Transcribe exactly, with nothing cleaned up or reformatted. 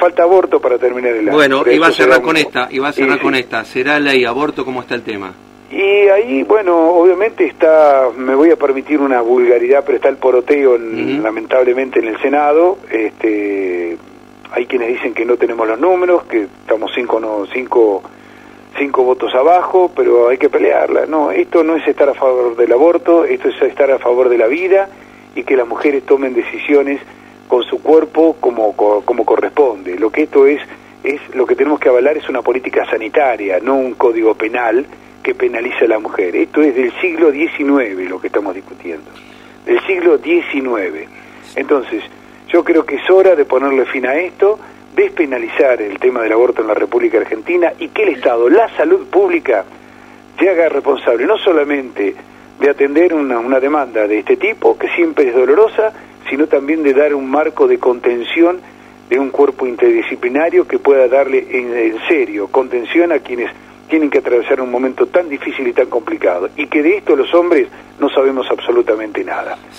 falta aborto para terminar el año. Bueno, iba a cerrar con esta, iba a cerrar con esta. ¿Será ley aborto? ¿Cómo está el tema? Y ahí, bueno, obviamente está, me voy a permitir una vulgaridad, pero está el poroteo, en, uh-huh. lamentablemente, en el Senado. Este, hay quienes dicen que no tenemos los números, que estamos cinco, no, cinco, cinco votos abajo, pero hay que pelearla. No, esto no es estar a favor del aborto, esto es estar a favor de la vida y que las mujeres tomen decisiones con su cuerpo como, como corresponde. Lo que esto es, es lo que tenemos que avalar es una política sanitaria, no un código penal que penaliza a la mujer. Esto es del siglo diecinueve lo que estamos discutiendo, del siglo diecinueve. Entonces, yo creo que es hora de ponerle fin a esto, despenalizar el tema del aborto en la República Argentina y que el Estado, la salud pública, se haga responsable no solamente de atender una, una demanda de este tipo, que siempre es dolorosa, sino también de dar un marco de contención de un cuerpo interdisciplinario que pueda darle en, en serio contención a quienes tienen que atravesar un momento tan difícil y tan complicado, y que de esto los hombres no sabemos absolutamente nada.